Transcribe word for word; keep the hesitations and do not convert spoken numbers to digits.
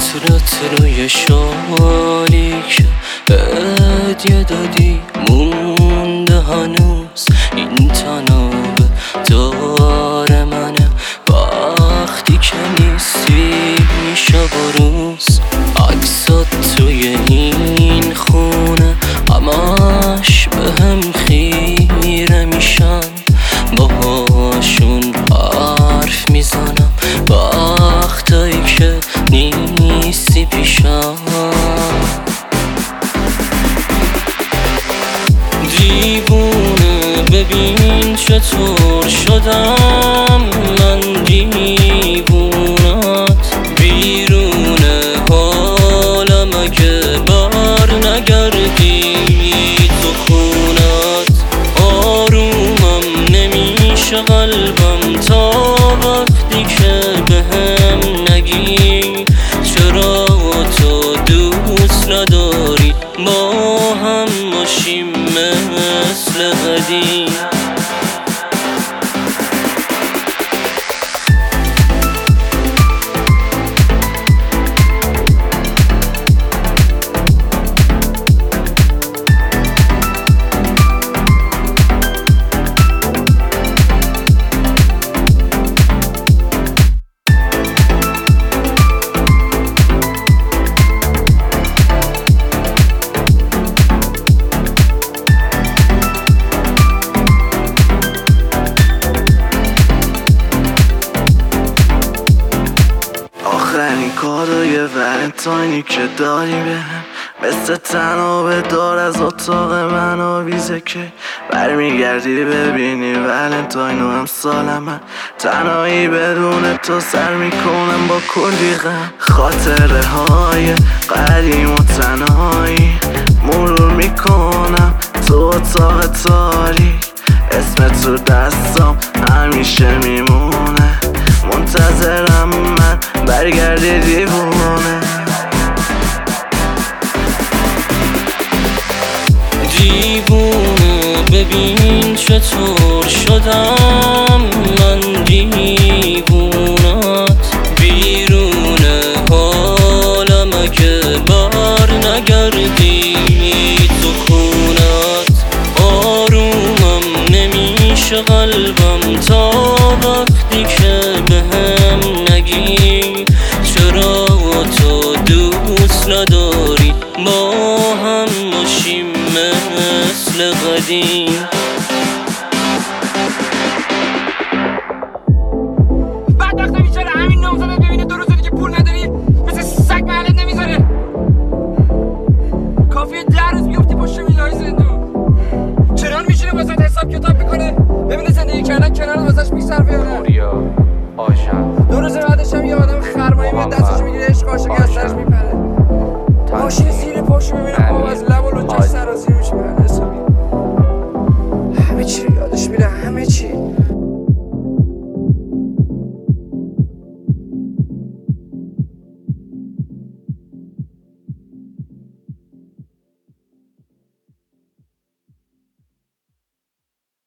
عطرت روی شالی که هدیه دادی مونده هنوز. این تناب دار منه وقتی که نیستی شب و روز. عکسات توی این خونه همش به هم خیره میشن، باهاشون حرف میزنم وقتایی که نیستی پیشم. دیوونه ببین چطور شدم من دیوونت، بیرون حالم اگه بر نگردی تو خونت. آرومم نمیشه قلبم تا وقتی که بهم نگی چرا تو دوست نداری ما هم باشیم مثل قدیم. آخرین کادوی ولنتاینی که داری بهم، مثل تناب دار از اتاق من آویزه که برمیگردی ببینی ولنتاین و امسال من تنهایی بدون تو سر میکنم با کلی غم. خاطره های قدیم و تنهایی مرور میکنم تو اتاق تاریک، اسم تو دستام همیشه میمونه، منتظرم من برگردی دیوونه. دیوونه ببین چطور شدم من دیوونت، بیرون حالم اگه بر نگردی تو خونت. آرومم نمیشه قلبم تا وقتی که بهم نگی چرا تو دوست نداری ما هم باشیم مثل قدیم.